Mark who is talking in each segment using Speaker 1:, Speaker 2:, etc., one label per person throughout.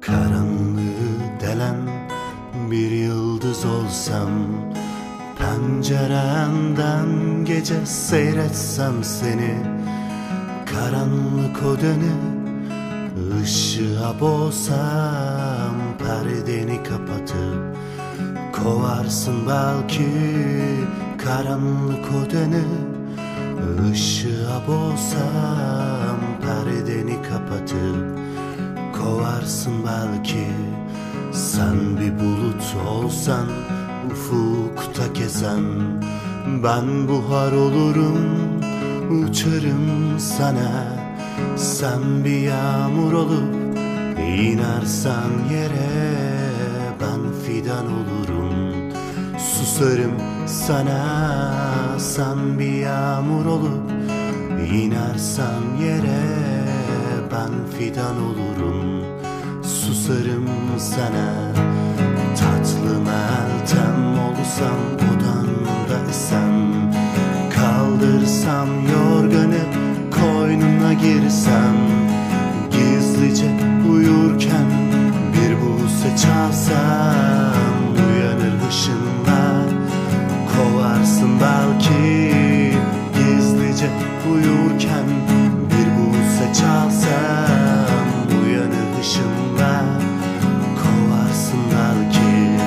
Speaker 1: Karanlığı delen bir yıldız olsam, pencerenden gece seyretsem seni. Karanlık odanı ışığa boğsam, perdeni kapatıp kovarsın belki. Karanlık odanı ışığa boğsam, perdeni kapatıp kovarsın belki. Sen bir bulut olsan, ufukta gezen, ben buhar olurum, uçarım sana. Sen bir yağmur olup inersen yere, ben fidan olurum, susarım sana. Sen bir yağmur olup inersen yere, ben fidan olurum, susarım sana. Tatlı meltem olsam, odanda isem, kaldırsam yorganı, koynuna girsem, gizlice uyurken bir buse çalsam, uyanır hışımla kovarsın belki. Gizlice uyurken bir buse çalsam, uyanır hışımla kovarsın belki.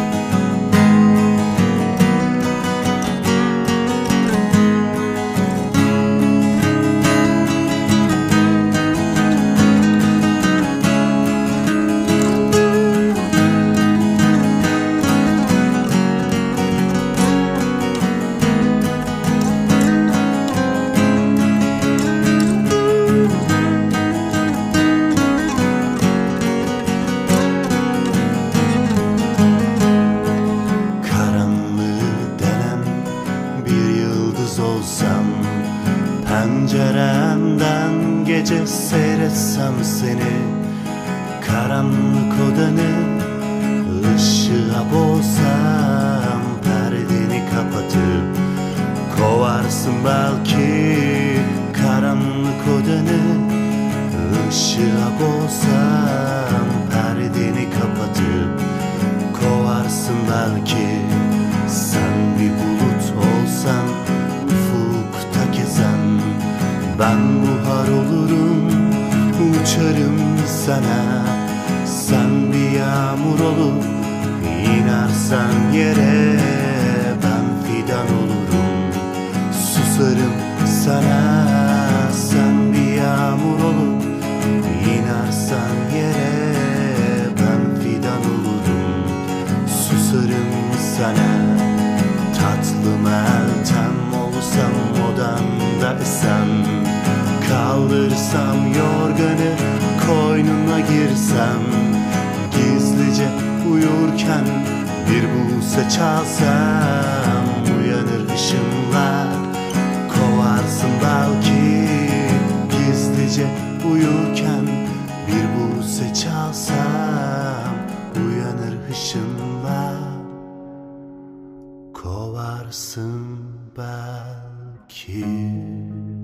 Speaker 1: Olsam, pencerenden gece seyretsem seni. Karanlık odanı ışığa boğsam, perdeni kapatıp kovarsın belki. Karanlık odanı ışığa boğsam, perdeni kapatıp kovarsın belki. Sen bir bulut olsan, ben buhar olurum, uçarım sana. Sen bir yağmur olup inersen yere, ben fidan olurum, susarım sana. Sen bir yağmur olup inersen yere, ben fidan olurum, susarım sana. Tatlı meltem olsam, odanda isem, kaldırsam yorganı, koynuna girsem, gizlice uyurken bir buse çalsam, uyanır ışımlar kovarsın belki. Gizlice uyurken bir buse çalsam, uyanır hışımlar kovarsın belki.